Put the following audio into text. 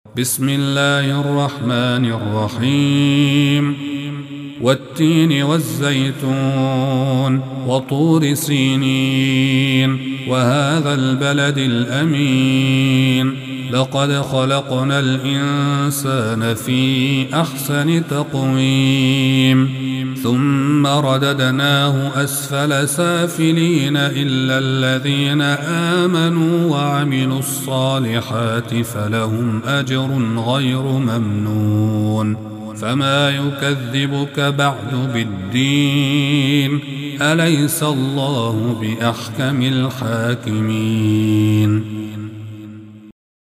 بسم الله الرحمن الرحيم والتين والزيتون وطور سينين وهذا البلد الأمين لقد خلقنا الإنسان في أحسن تقويم ثم رددناه أسفل سافلين إلا الذين آمنوا وعملوا الصالحات فلهم أجر غير ممنون فما يكذبك بعد بالدين أليس الله بأحكم الحاكمين